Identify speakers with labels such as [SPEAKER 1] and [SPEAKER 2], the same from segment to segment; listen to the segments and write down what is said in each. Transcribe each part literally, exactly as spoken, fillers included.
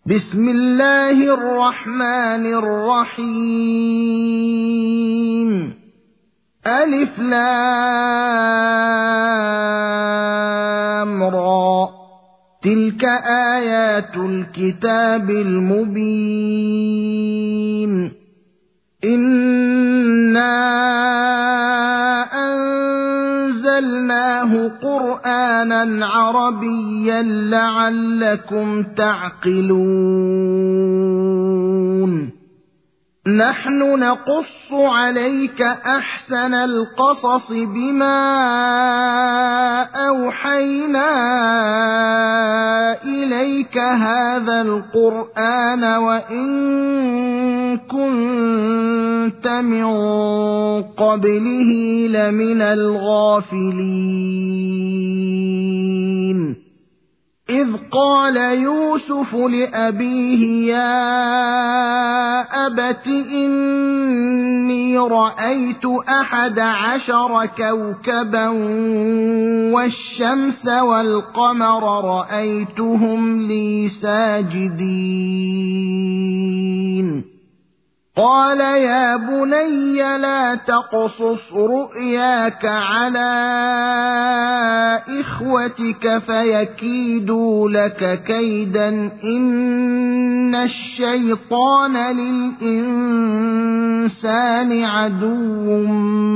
[SPEAKER 1] بسم الله الرحمن الرحيم ألف لام را تلك آيات الكتاب المبين إنا أنزلناه قرآنا عربيا لعلكم تعقلون نحن نقص عليك أحسن القصص بما أوحينا إليك هذا القرآن وإن كنت من قبله لمن الغافلين إذ قال يوسف لأبيه يا أبت إني رأيت أحد عشر كوكبا والشمس والقمر رأيتهم لي ساجدين قال يا بني لا تقصص رؤياك على إخوتك فيكيدوا لك كيدا إن الشيطان للإنسان عدو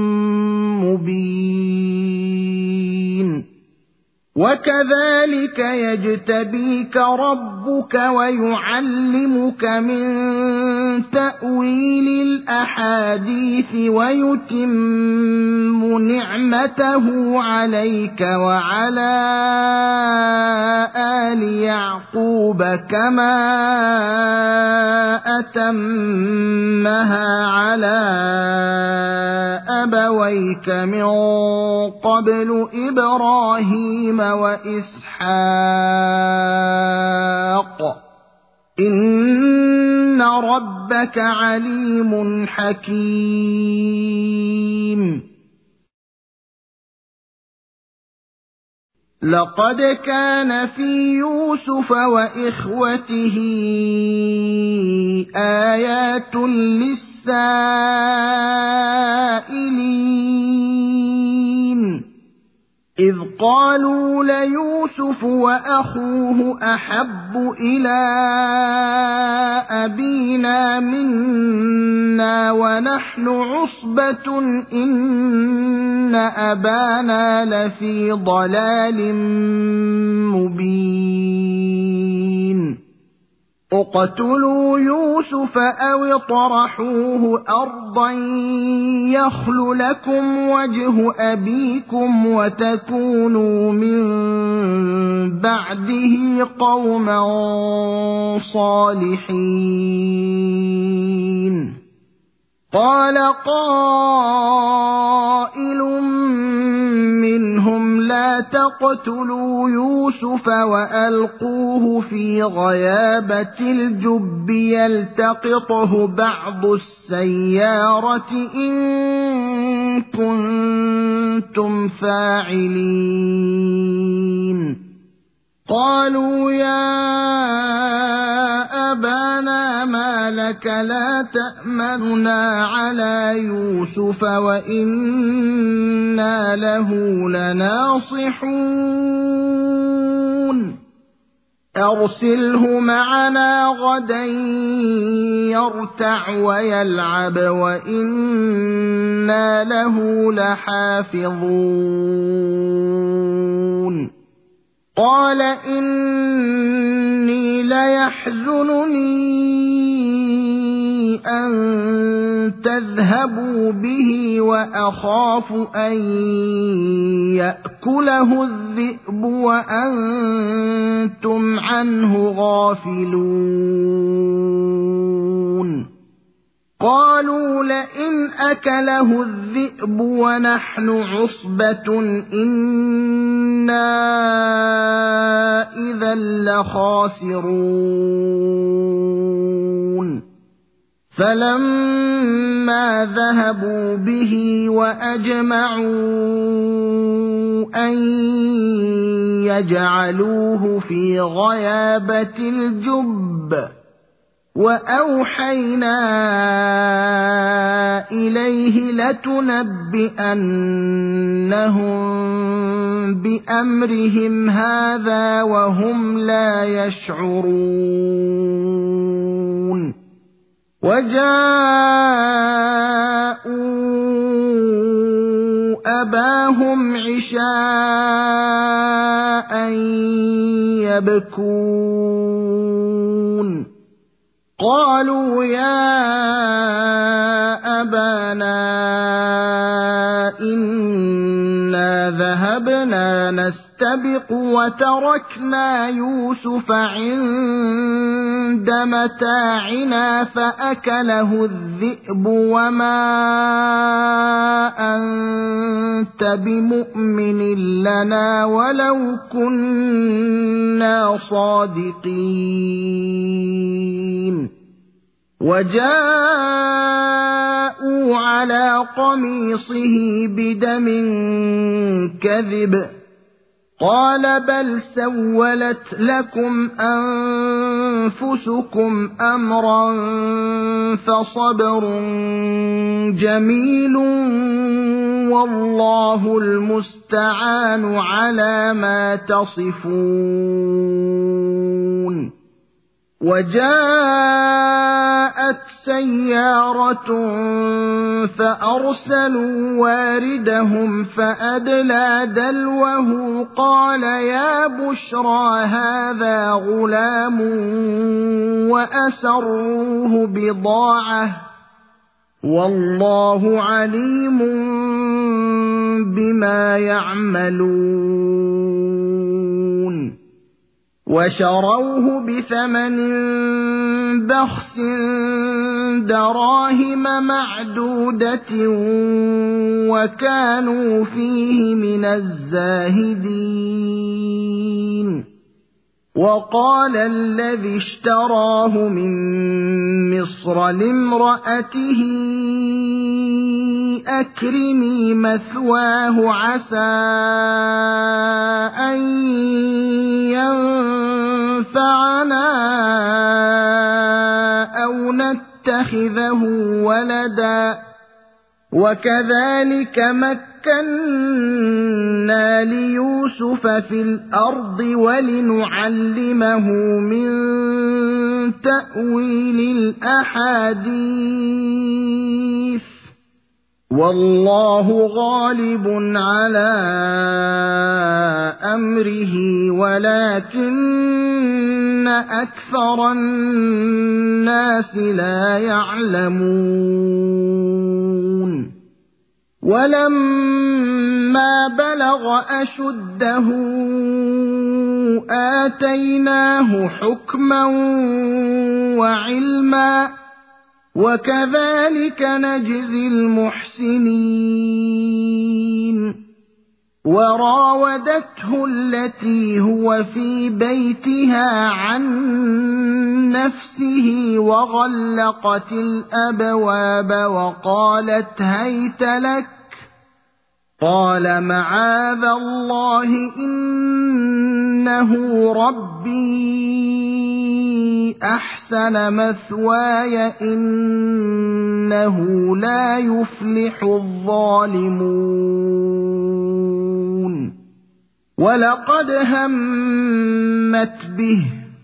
[SPEAKER 1] مبين وكذلك يجتبيك ربك ويعلمك من تأويل الأحاديث ويتم نعمته عليك وعلى آل يعقوب كما أتمها على أبويك من قبل إبراهيم وإسحاق إن ربك عليم حكيم لقد كان في يوسف وإخوته آيات للسائلين إذ قالوا ليوسف وأخوه أحب إلى أبينا منا ونحن عصبة إن أبانا لفي ضلال مبين اقتلوا يوسف أو اطرحوه أرضا يخل لكم وجه أبيكم وتكونوا من بعده قوما صالحين قال قائل منهم لا تقتلوا يوسف وألقوه في غيابة الجب يلتقطه بعض السيارة إن كنتم فاعلين قالوا يا أبانا ما لك لا تأمننا على يوسف وإنا له لناصحون أرسله معنا غدا يرتع ويلعب وإنا له لحافظون قال إني ليحزنني أن تذهبوا به وأخاف أن يأكله الذئب وأنتم عنه غافلون قالوا لئن أكله الذئب ونحن عصبة إنا إذا لخاسرون فَلَمَّا ذَهَبُوا بِهِ وَأَجْمَعُوا أَن يَجْعَلُوهُ فِي غَيَابَتِ الْجُبِّ وَأَوْحَيْنَا إِلَيْهِ لَتُنَبِّئَنَّهُم بِأَمْرِهِمْ هَٰذَا وَهُمْ لَا يَشْعُرُونَ وَجَاءُوا أَبَاهُمْ عِشَاءً يَبْكُونَ قَالُوا يَا أَبَانَا إِنَّا ذَهَبْنَا نَسْتَبِقُ وَتَرَكْنَا يُوسُفَ عِندَ مَتَاعِنَا فَأَكَلَهُ الذِّئْبُ وَمَا أَنتَ بِمُؤْمِنٍ لَّنَا وَلَوْ كُنَّا صَادِقِينَ وَجَاءُوا عَلَىٰ قَمِيصِهِ بِدَمٍ كَذِبٍ قَالَ بَلْ سَوَّلَتْ لَكُمْ أَنفُسُكُمْ أَمْرًا فَصَبْرٌ جَمِيلٌ وَاللَّهُ الْمُسْتَعَانُ عَلَىٰ مَا تَصِفُونَ وَجَاءَتْ سَيَّارَةٌ فَأَرْسَلُوا وَارِدَهُمْ فَأَدْلَىٰ دَلْوَهُ قَالَ يَا بُشْرَىٰ هَٰذَا غُلَامٌ وَأَسَرُّوهُ بِضَاعَةً وَاللَّهُ عَلِيمٌ بِمَا يَعْمَلُونَ وَشَرَوْهُ بِثَمَنٍ بَخْسٍ دَرَاهِمَ مَعْدُودَةٍ وَكَانُوا فِيهِ مِنَ الزَّاهِدِينَ وَقَالَ الَّذِي اشْتَرَاهُ مِن مِّصْرَ لِامْرَأَتِهِ أَكْرِمِي مَثْوَاهُ عَسَىٰ أَن يَنفَعَنَا أَوْ نَتَّخِذَهُ وَلَدًا وَكَذَٰلِكَ مَكَّنَّا لِيُوسُفَ فِي الْأَرْضِ وَلِنُعَلِّمَهُ مِن تَأْوِيلِ الْأَحَادِيثِ وَاللَّهُ غَالِبٌ عَلَىٰ أَمْرِهِ وَلَٰكِنَّ أَكْثَرَ النَّاسِ لَا يَعْلَمُونَ وَلَمَّا بَلَغَ أَشُدَّهُ آتَيْنَاهُ حُكْمًا وَعِلْمًا وَكَذَٰلِكَ نَجْزِي الْمُحْسِنِينَ وَرَاوَدَتْهُ الَّتِي هُوَ فِي بَيْتِهَا عَن نَّفْسِهِ وَغَلَّقَتِ الْأَبْوَابَ وَقَالَتْ هَيْتَ لَكَ قَالَ مَعَاذَ اللَّهِ إِنَّهُ رَبِّي أَحْسَنَ مَثْوَايَ إِنَّهُ لَا يُفْلِحُ الظَّالِمُونَ وَلَقَدْ هَمَّتْ بِهِ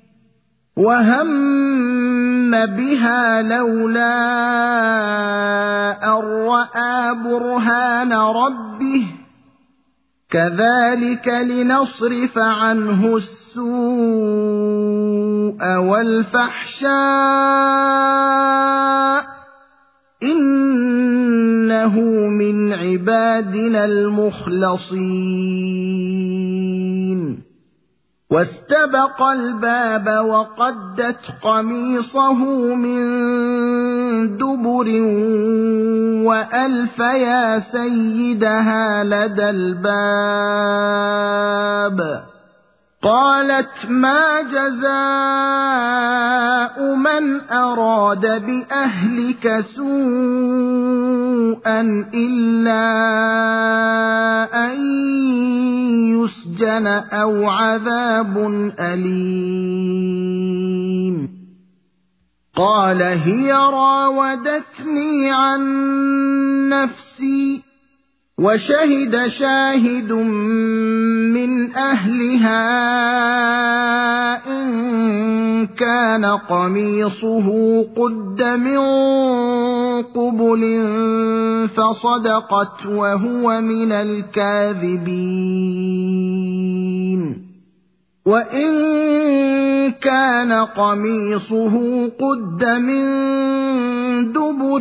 [SPEAKER 1] وَهَمَّ بِهَا لَوْلَا أَن رَّأَىٰ بُرْهَانَ رَبِّهِ كَذَٰلِكَ لِنَصْرِفَ عَنْهُ السُّوءَ وَالْفَحْشَاءَ إِنَّهُ مِنْ عِبَادِنَا الْمُخْلَصِينَ وَاسْتَبَقَ الْبَابَ وَقَدَّتْ قَمِيصَهُ مِن دُبُرٍ وَأَلْفَ يَا سَيِّدَهَا لَدَى الْبَابِ قَالَتْ مَا جَزَاءُ مَن من أراد بأهلك سوءا إلا أن يسجن أو عذاب أليم قال هي راودتني عن نفسي وشهد شاهد من أهلها إن كان قميصه قد من قبل فصدقت وهو من الكاذبين وإن كان قميصه قد من دبر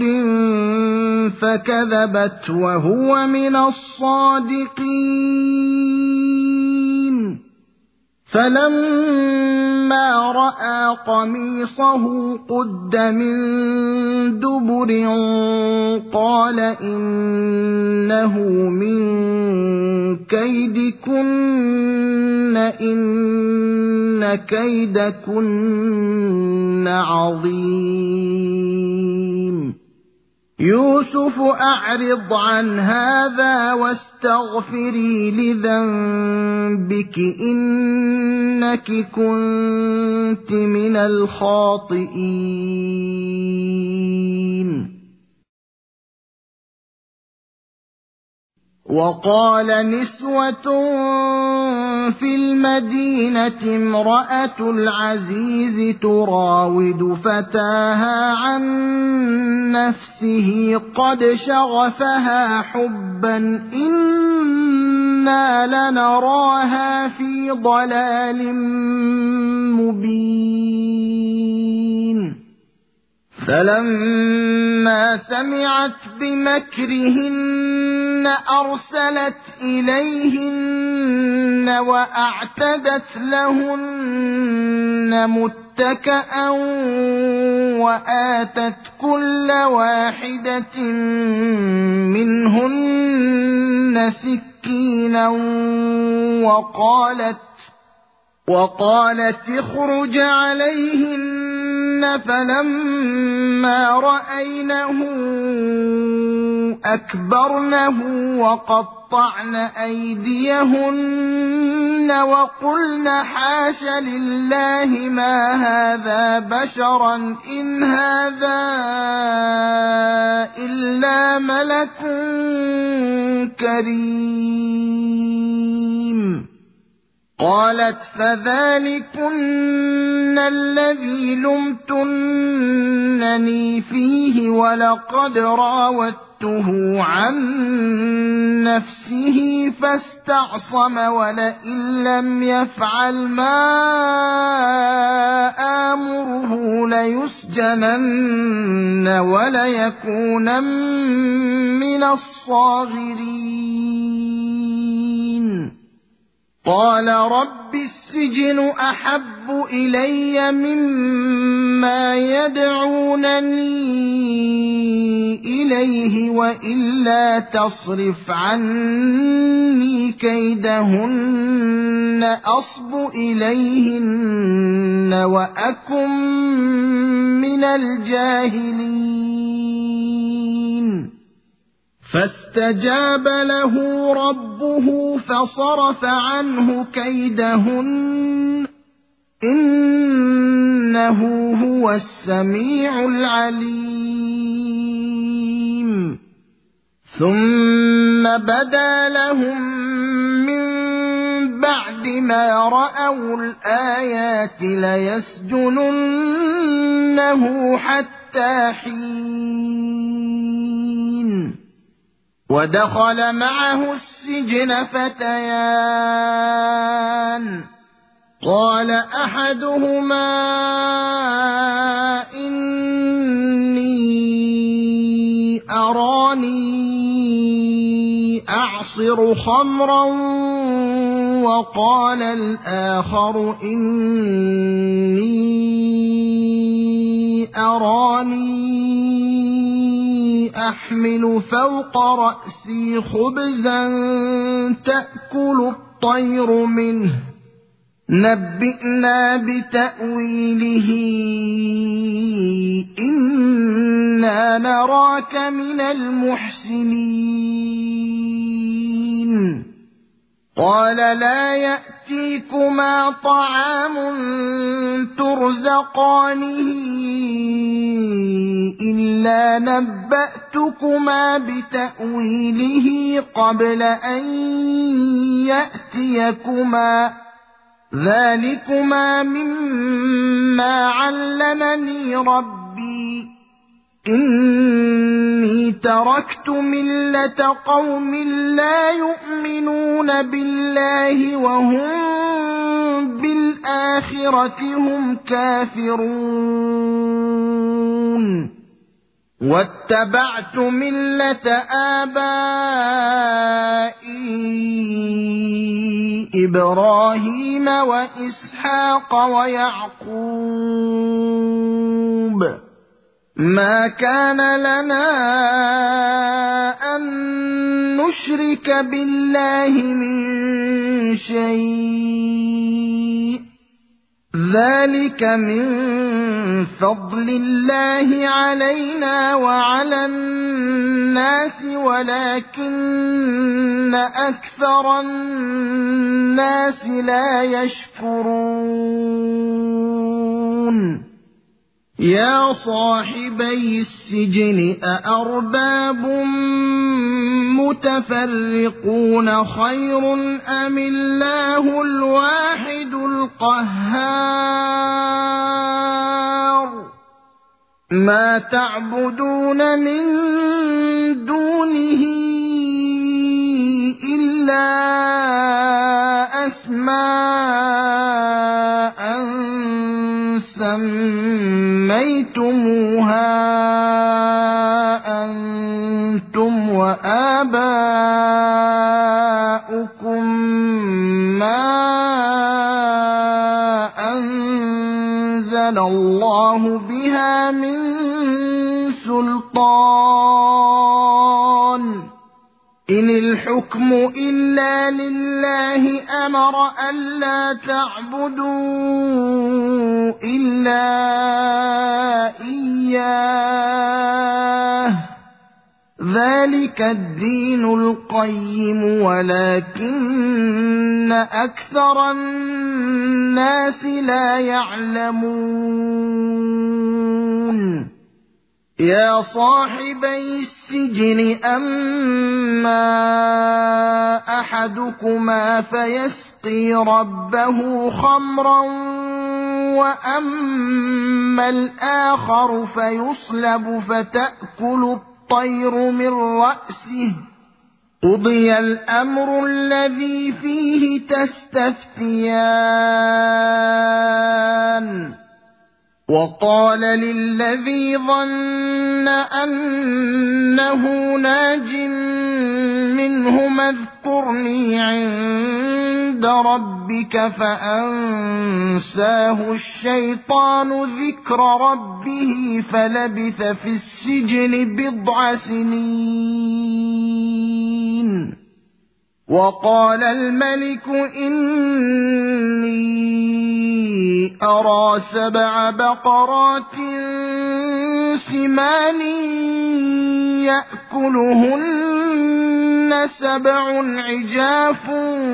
[SPEAKER 1] فكذبت وهو من الصادقين فلما رأى قميصه قد من دبر قال إنه من كيدكن إن كيدكن عظيم يوسف أعرض عن هذا واستغفري لذنبك إنك كنت من الخاطئين وقال نسوة في المدينة امرأة العزيز تراود فتاها عن نفسه قد شغفها حبا إنا لنراها في ضلال مبين فلما سمعت بمكرهن أرسلت إليهن وأعتدت لهن متكأ وآتت كل واحدة منهن سكينا وقالت وقالت اخرج عليهن فلما رأينه أكبرنه وقطعن أيديهن وقلن حاش لله ما هذا بشرا إن هذا إلا ملك كريم قالت فذلكن الذي لمتنني فيه ولقد راودته عن نفسه فاستعصم ولئن لم يفعل ما آمره ليسجنن وليكونن من الصاغرين قال رب السجن أحب إلي مما يدعونني إليه وإلا تصرف عني كيدهن أصب إليهن وأكن من الجاهلين فاستجاب له ربه فصرف عنه كيدهن إنه هو السميع العليم ثم بدا لهم من بعد ما رأوا الآيات ليسجننه حتى حين ودخل معه السجن فتيان قال أحدهما إني أراني أعصر خمرا وقال الآخر إني أراني أحمل فوق رأسي خبزا تأكل الطير منه نبئنا بتأويله أراك من المحسنين قال لا يأتيكما طعام ترزقانه إلا نبأتكما بتأويله قبل أن يأتيكما ذلكما مما علمني ربي إني تركت ملة قوم لا يؤمنون بالله وهم بالآخرة هم كافرون واتبعت ملة آبائي إبراهيم وإسحاق ويعقوب ما كان لنا أن نشرك بالله من شيء ذلك من فضل الله علينا وعلى الناس ولكن أكثر الناس لا يشكرون يا صاحبي السجن أأرباب متفرقون خير أم الله الواحد القهار ما تعبدون من دونه إلا أسماء سميتموها أنتم وآباؤكم ما أنزل الله بها من سلطان إن الحكم إلا لله أمر ألا تعبدوا إلا إياه ذلك الدين القيم ولكن أكثر الناس لا يعلمون يا صاحبي السجن أما أحدكما فيسقي ربه خمرا وأما الآخر فيصلب فتأكل الطير من رأسه قضي الأمر الذي فيه تستفتيان وقال للذي ظن أنه ناج منهما اذكرني عند ربك فأنساه الشيطان ذكر ربه فلبث في السجن بضع سنين وقال الملك إني أرى سبع بقرات سمان يأكلهن سبع عجاف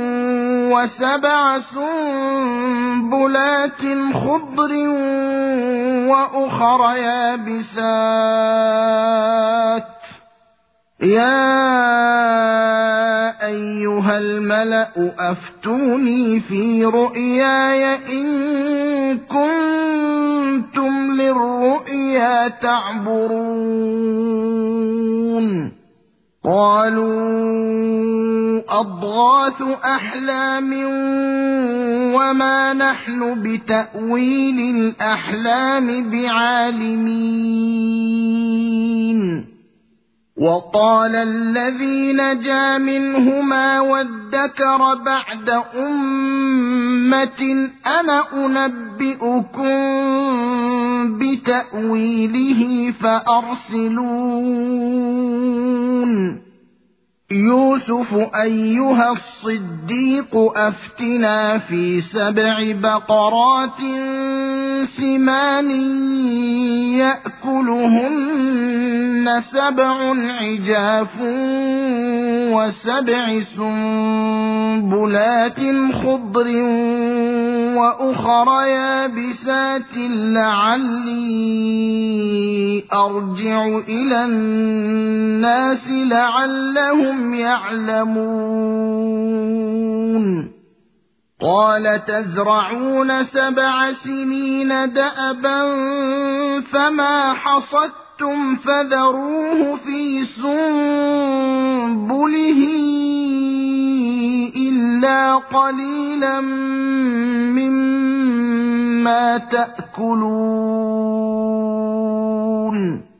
[SPEAKER 1] وسبع سنبلات خضر وأخر يابسات يا أيها الملأ أفتوني في رؤياي إن كنتم للرؤيا تعبرون قالوا أضغاث أحلام وما نحن بتأويل الأحلام بعالمين وقال الذي نجا منهما وادكر بعد أمة أنا أنبئكم بتأويله فأرسلون يوسف أيها الصديق أفتنا في سبع بقرات سمان يأكلهن سبع عجاف وسبع سنبلات خضر وأخر يابسات لعلي أرجع إلى الناس لعلهم يعلمون قال تزرعون سبع سنين دأبا فما حصدتم فذروه في سنبله إلا قليلا مما تأكلون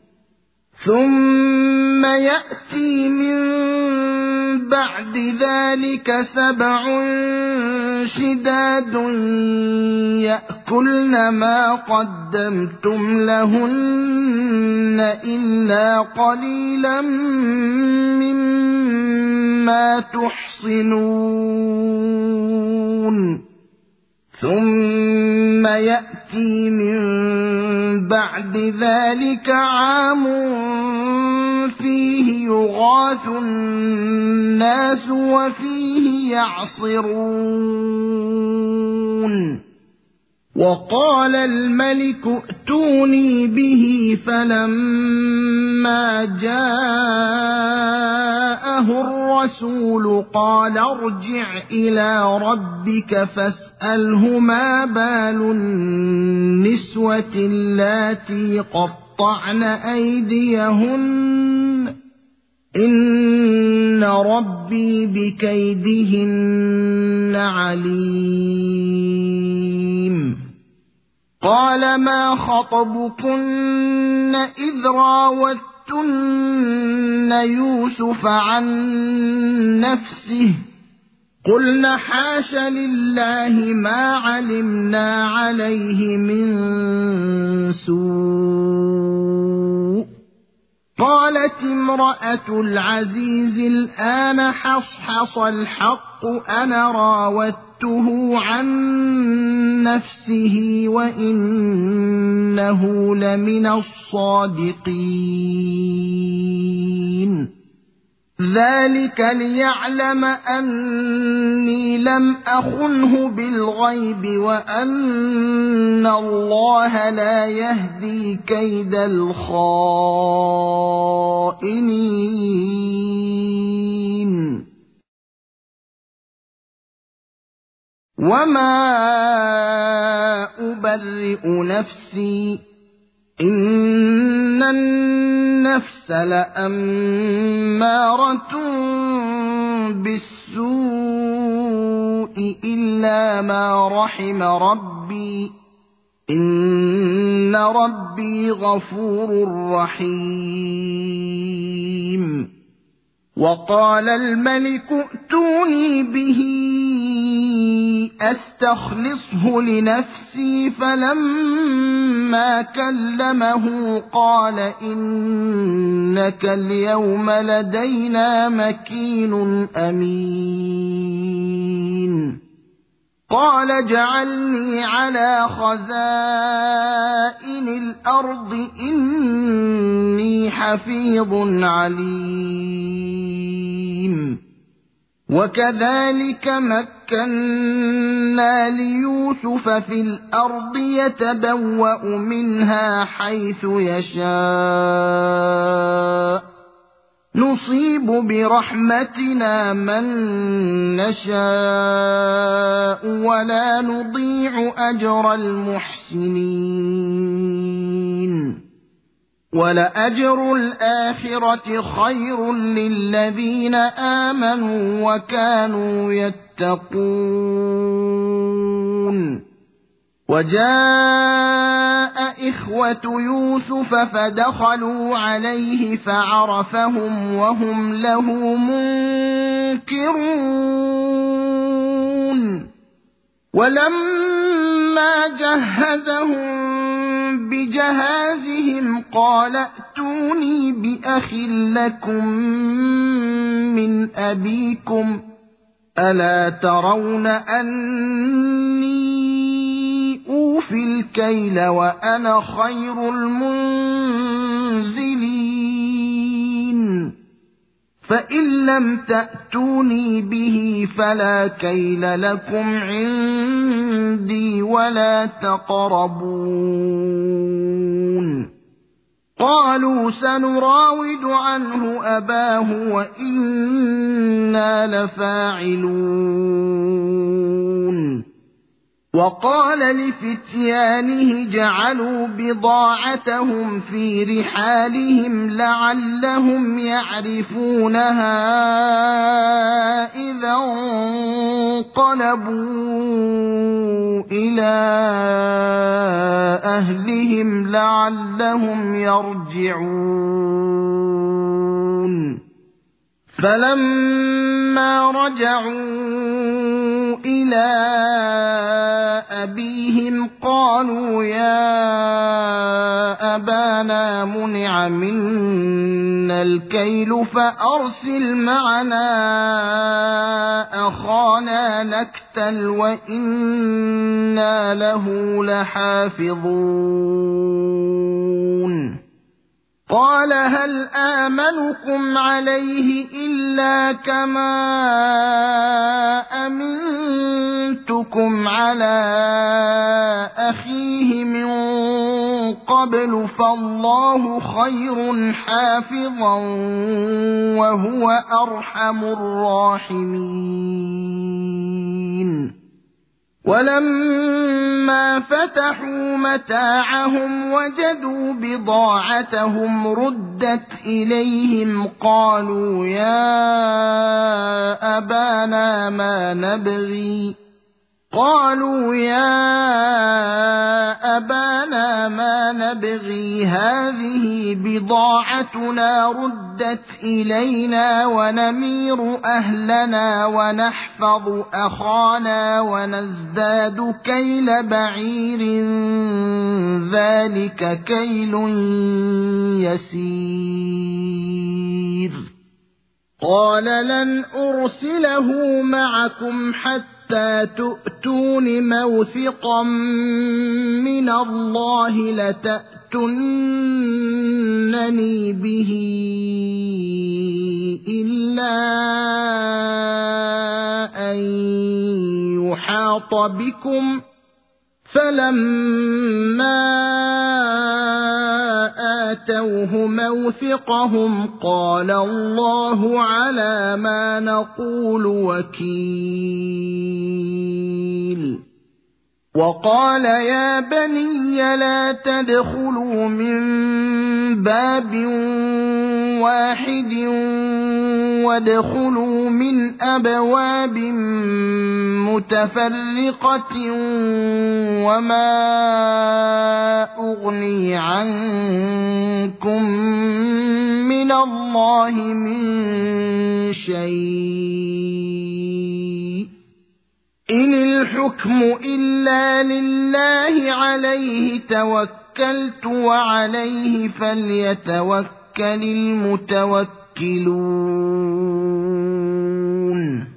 [SPEAKER 1] ثم يأتي من بعد ذلك سبع شداد يأكلن ما قدمتم لهن إلا قليلا مما تحصنون ثم يأتي من بعد ذلك عام فيه يغاث الناس وفيه يعصرون وقال الملك ائتوني به فلما جاءه الرسول قال ارجع إلى ربك فاسأله ما بال النسوة اللاتي قطعن أيديهن إن ربي بكيدهن عليم قال ما خطبكن إذ راوتن يوسف عن نفسه قلنا حاش لله ما علمنا عليه من سوء قالت امرأة العزيز الآن حصحص الحق أنا راودته عن نفسه وإنه لمن الصادقين ذلك ليعلم أني لم أخنه بالغيب وأن الله لا يهدي كيد الخائنين وما أبرئ نفسي إن النفس لأمارة بالسوء إلا ما رحم ربي إن ربي غفور رحيم وقال الملك ائتوني به أستخلصه لنفسي فلما كلمه قال إنك اليوم لدينا مكين أمين قال اجعلني على خزائن الأرض إني حفيظ عليم وكذلك مكنا ليوسف في الأرض يتبوأ منها حيث يشاء نصيب برحمتنا من نشاء ولا نضيع أجر المحسنين ولأجر الآخرة خير للذين آمنوا وكانوا يتقون وجاء إخوة يوسف فدخلوا عليه فعرفهم وهم له منكرون ولما جهزهم بجهازهم قال ائتوني بأخ لكم من أبيكم ألا ترون أني أوفي الكيل وأنا خير المنزلين فإن لم تأتوني به فلا كيل لكم عندي ولا تقربون قالوا سنراود عنه أباه وإنا لفاعلون وقال لفتيانه جعلوا بضاعتهم في رحالهم لعلهم يعرفونها إذا انقلبوا إلى أهلهم لعلهم يرجعون فلما رجعوا إلى أبيهم قالوا يا أبانا منع منا الكيل فأرسل معنا أخانا نكتل وإنا له لحافظون قال هل آمنكم عليه إلا كما أمنتكم على أخيه من قبل فالله خير حافظا وهو أرحم الراحمين ولما فتحوا متاعهم وجدوا بضاعتهم ردت إليهم قالوا يا أبانا ما نبغي قالوا يا أبانا ما نبغي هذه بضاعتنا ردت إلينا ونمير أهلنا ونحفظ أخانا ونزداد كيل بعير ذلك كيل يسير قال لن أرسله معكم حتى حتى تؤتون موثقا من الله لتأتونني به إلا أن يحاط بكم فلما آتوه موثقهم قال الله على ما نقول وكيل وقال يا بني لا تدخلوا من باب واحد وادخلوا من أبواب متفرقة وما أغني عنكم من الله من شيء إن الحكم إلا لله عليه توكلت وعليه فليتوكل المتوكلون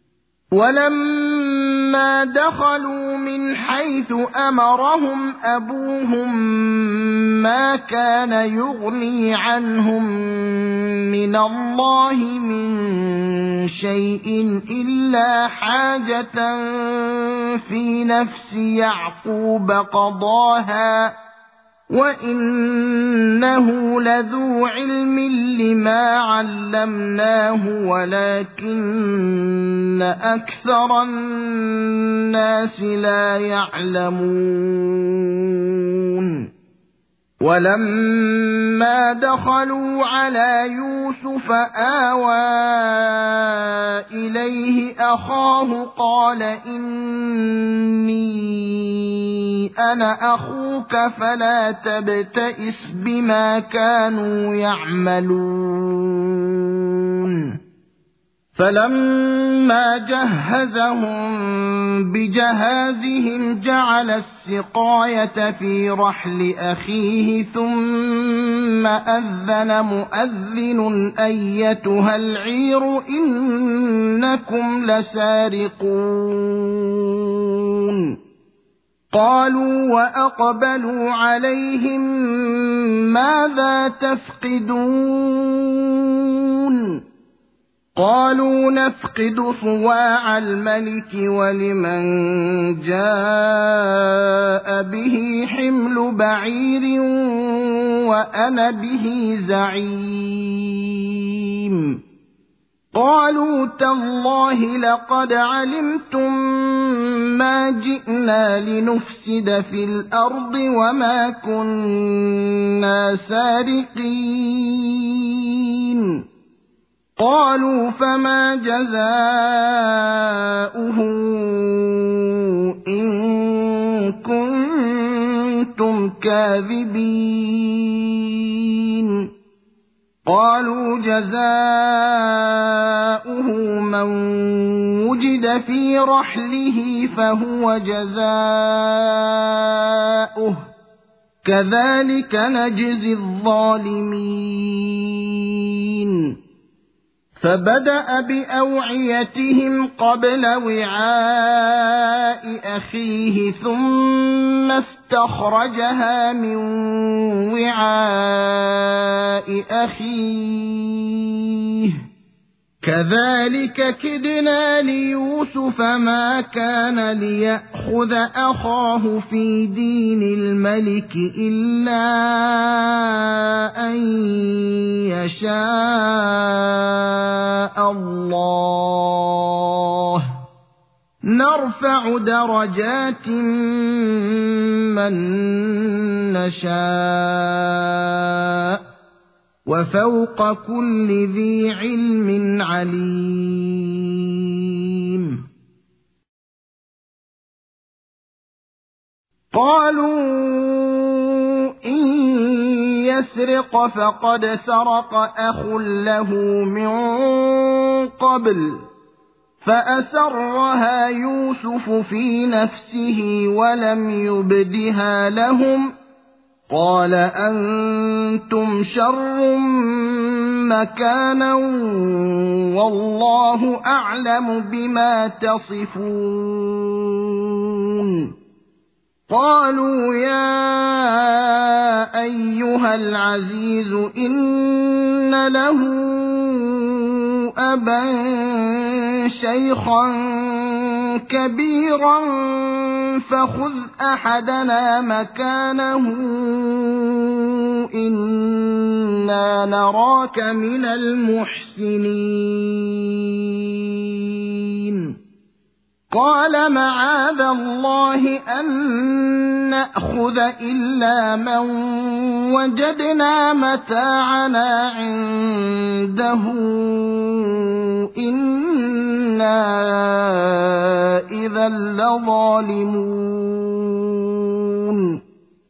[SPEAKER 1] ولما دخلوا من حيث أمرهم أبوهم ما كان يغني عنهم من الله من شيء إلا حاجة في نفس يعقوب قضاها وإنه لذو علم لما علمناه ولكن أكثر الناس لا يعلمون ولما دخلوا على يوسف آوى إليه أخاه قال إني أنا أخوك فلا تبتئس بما كانوا يعملون فلما جهزهم بجهازهم جعل السقاية في رحل أخيه ثم أذن مؤذن أيتها العير إنكم لسارقون قالوا وأقبلوا عليهم ماذا تفقدون قالوا نفقد صواع الملك ولمن جاء به حمل بعير وأنا به زعيم قالوا تالله لقد علمتم ما جئنا لنفسد في الأرض وما كنا سارقين قالوا فما جزاؤه إن كنتم كاذبين قالوا جزاؤه من وجد في رحله فهو جزاؤه كذلك نجزي الظالمين فبدأ بأوعيتهم قبل وعاء أخيه ثم استخرجها من وعاء أخيه كذلك كدنا ليوسف ما كان ليأخذ أخاه في دين الملك إلا أن يشاء الله نرفع درجات من نشاء وفوق كل ذي علم عليم قالوا إن يسرق فقد سرق أخ له من قبل فأسرها يوسف في نفسه ولم يبدها لهم قال أنتم شر مكانا والله أعلم بما تصفون قالوا يا أيها العزيز إن له أبا شيخا كبيرا فخذ أحدنا مكانه إنا نراك من المحسنين قال معاذ الله أن نأخذ إلا من وجدنا متاعنا عنده إنا إذا لظالمون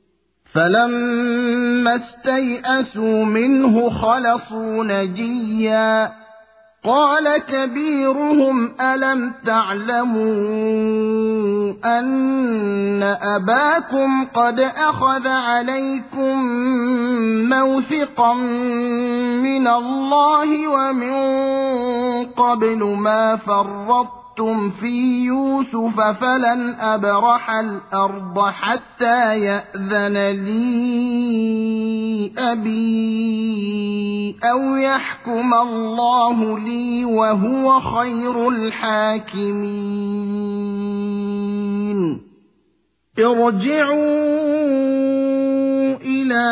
[SPEAKER 1] فلما استيئسوا منه خلصوا نجيا قال كبيرهم ألم تعلموا أن أباكم قد أخذ عليكم موثقا من الله ومن قبل ما فرطتم في يوسف فلن أبرح الأرض حتى يأذن لي أبي أو يحكم الله لي وهو خير الحاكمين ارجعوا إلى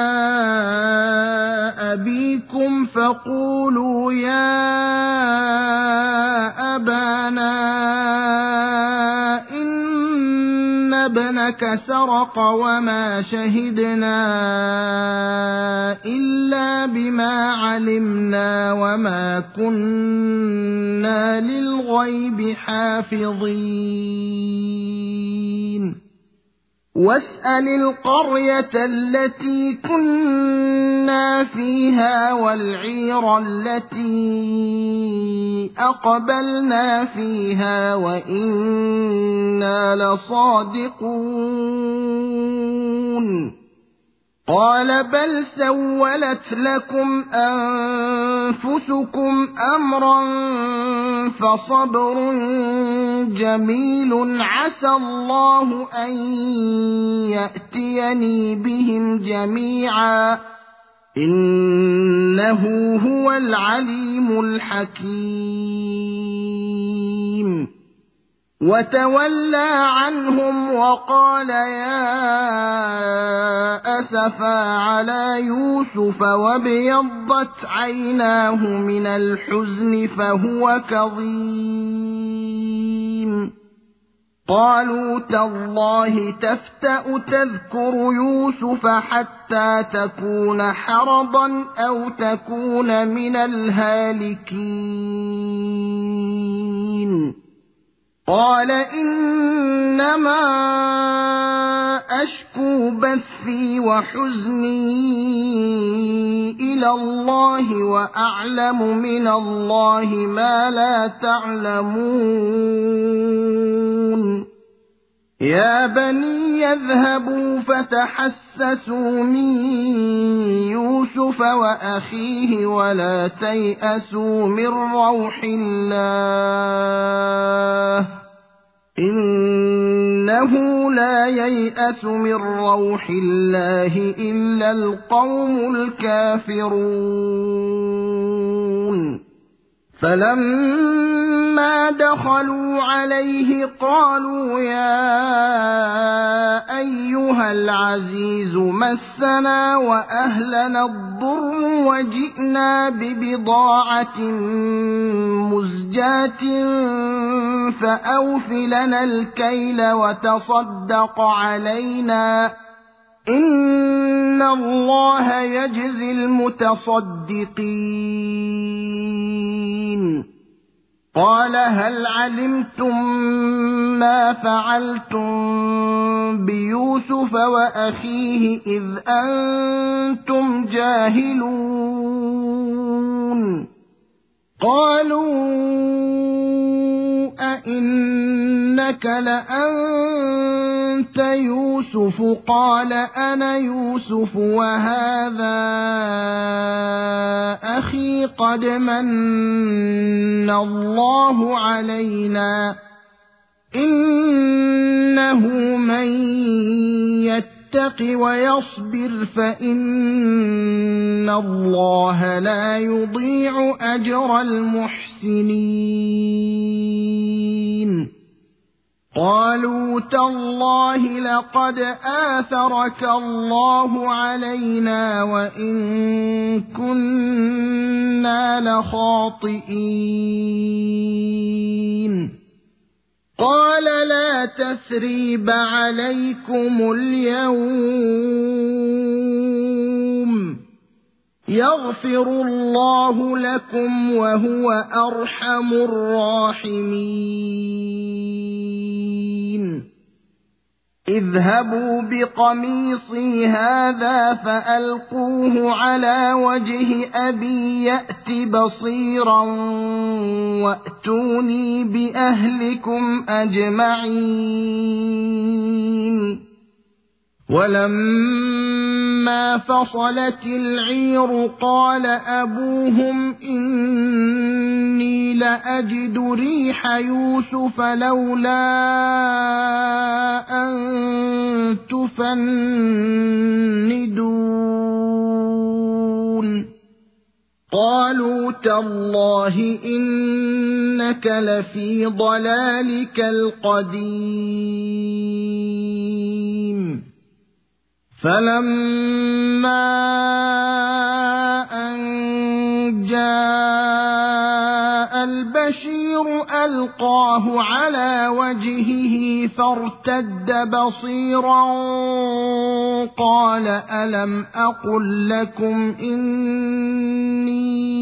[SPEAKER 1] أبيكم فقولوا يا أبانا إن ابنك سرق وما شهدنا إلا بما علمنا وما كنا للغيب حافظين واسأل القرية التي كنا فيها والعير التي أقبلنا فيها وإنا لصادقون قال بل سولت لكم أنفسكم أمرا فصبر جميل عسى الله أن يأتيني بهم جميعا إنه هو العليم الحكيم وتولى عنهم وقال يا أسفا على يوسف وابيضت عيناه من الحزن فهو كظيم قالوا تالله تفتأ تذكر يوسف حتى تكون حرضا أو تكون من الهالكين قال إنما أشكو بثي وحزني إلى الله وأعلم من الله ما لا تعلمون يا بني يذهبوا فتحسسوا من يوسف وأخيه ولا تيأسوا من روح الله إنه لا ييأس من روح الله إلا القوم الكافرون فلما دخلوا عليه قالوا يا أيها العزيز مسنا وأهلنا الضر وجئنا ببضاعة مزجاة فأوف لنا الكيل وتصدق علينا إن الله يجزي المتصدقين قال هل علمتم ما فعلتم بيوسف وأخيه إذ أنتم جاهلون قالوا أئنك لأنت يوسف قال أنا يوسف وهذا أخي قد من الله علينا إنه من يتق ويصبر فإن الله لا يضيع أجر المحسنين قالوا تالله لقد آثرك الله علينا وإن كنا لخاطئين قال لا تثريب عليكم اليوم يغفر الله لكم وهو أرحم الراحمين اذهبوا بقميصي هذا فألقوه على وجه أبي يأت بصيرا وأتوني بأهلكم أجمعين ولما فصلت العير قال أبوهم إني لأجد ريح يوسف لولا أن تفندون قالوا تالله إنك لفي ضلالك القديم فلما أن جاء البشير ألقاه على وجهه فارتد بصيرا قال ألم أقل لكم إني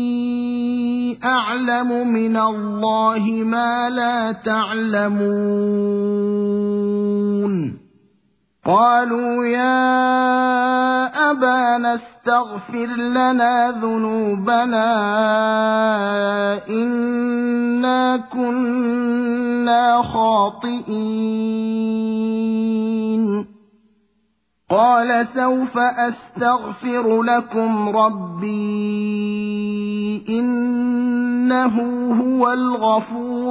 [SPEAKER 1] أعلم من الله ما لا تعلمون قالوا يا أبانا استغفر لنا ذنوبنا إنا كنا خاطئين قال سوف أستغفر لكم ربي إنه هو الغفور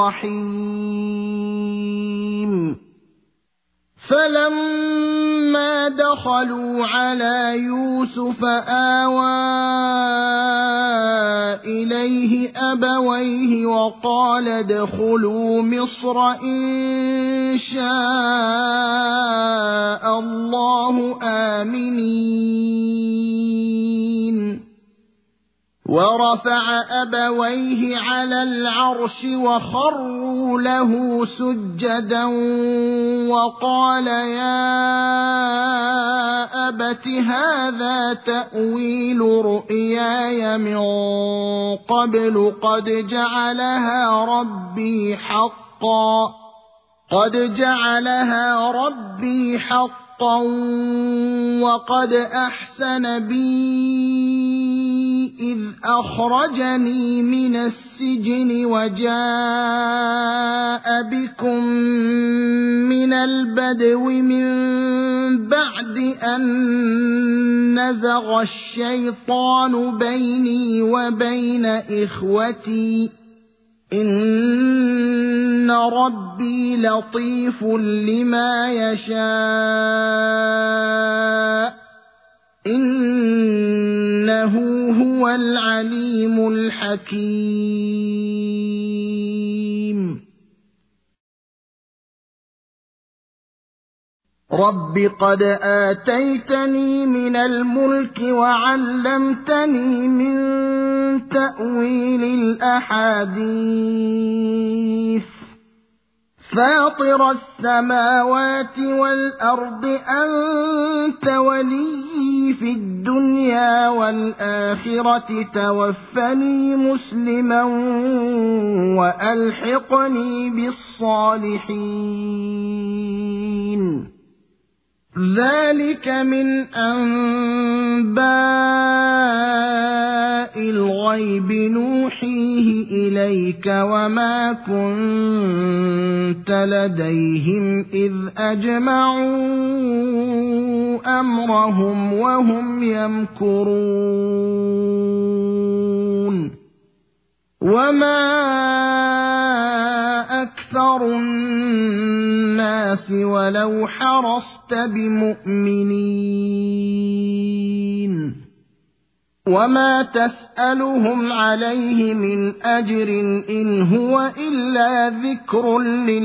[SPEAKER 1] الرحيم فلما دخلوا على يوسف آوى إليه أبويه وقال ادخلوا مصر إن شاء الله آمنين ورفع أبويه على العرش وخروا له سجدا وقال يا أبت هذا تأويل رؤياي من قبل قد جعلها ربي حقا قد جعلها ربي حقا وقد أحسن بي إذ أخرجني من السجن وجاء بكم من البدو من بعد أن نزغ الشيطان بيني وبين إخوتي إن ربي لطيف لما يشاء إنه هو العليم الحكيم رب قد آتيتني من الملك وعلمتني من تأويل الأحاديث فاطر السماوات والأرض أنت وليي في الدنيا والآخرة توفني مسلما وألحقني بالصالحين ذلك من أنباء الغيب نوحيه إليك وما كنت لديهم إذ أجمعوا أمرهم وهم يمكرون وما أكثر الناس ولو حرصت بمؤمنين وما تسألهم عليه من أجر إن هو إلا ذكر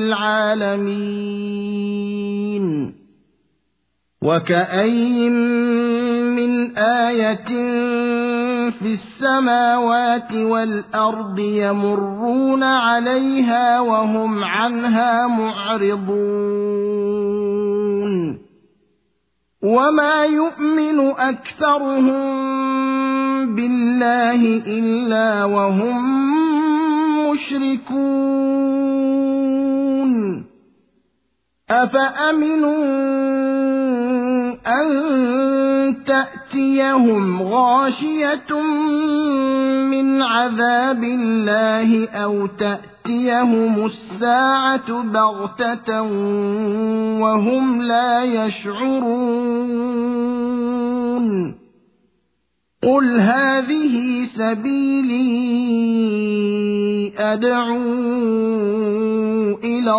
[SPEAKER 1] للعالمين وكأي من آية في السماوات والأرض يمرون عليها وهم عنها معرضون وما يؤمن أكثرهم بالله إلا وهم مشركون أفأمنوا أن تأتيهم غاشية من عذاب الله أو تأتيهم الساعة بغتة وهم لا يشعرون قل هذه سبيلي أدعو إلى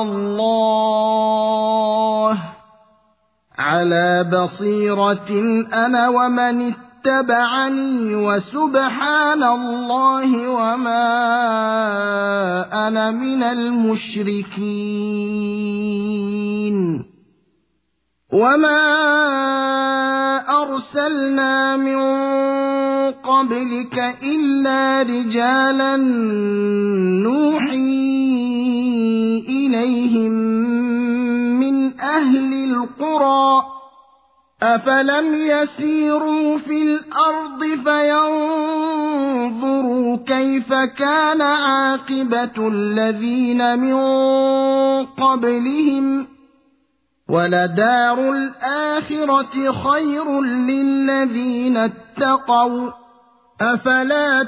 [SPEAKER 1] الله على بصيرة أنا ومن اتبعني وسبحان الله وما أنا من المشركين وما أرسلنا من قبلك إلا رجالا نوحي إليهم من أهل القرى أفلم يسيروا في الأرض فينظروا كيف كان عاقبة الذين من قبلهم وَلَدَارُ الْآخِرَةِ خَيْرٌ لِّلَّذِينَ اتَّقَوْا ۗ أَفَلَا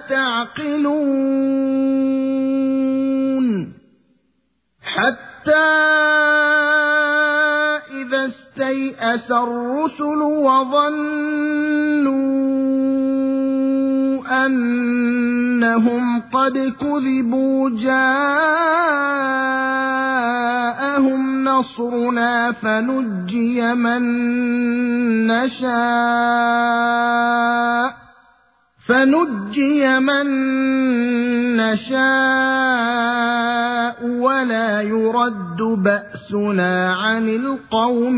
[SPEAKER 1] تَعْقِلُونَ حَتَّىٰ إِذَا اسْتَيْأَسَ الرُّسُلُ وَظَنُّوا أَنَّهُمْ قَدْ كُذِبُوا جَاءَهُمْ نَصْرُنَا فَنُجِّيَ مَن نَّشَاءُ فَنُجِّيَ مَن نَّشَاءُ وَلَا يُرَدُّ بَأْسُنَا عَنِ الْقَوْمِ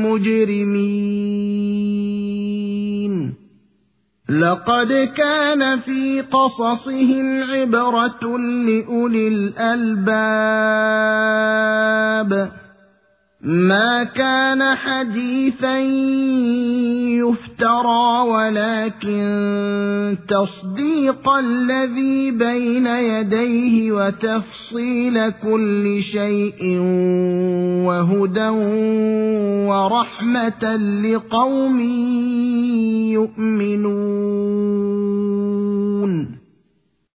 [SPEAKER 1] الْمُجْرِمِينَ لَقَدْ كَانَ فِي قَصَصِهِمْ عِبْرَةٌ لِّأُولِي الْأَلْبَابِ مَا كَانَ حَدِيثًا يُفْتَرَىٰ وَلَٰكِن تَصْدِيقَ الَّذِي بَيْنَ يَدَيْهِ وَتَفْصِيلَ كُلِّ شَيْءٍ وَهُدًى وَرَحْمَةً لِّقَوْمٍ يُؤْمِنُونَ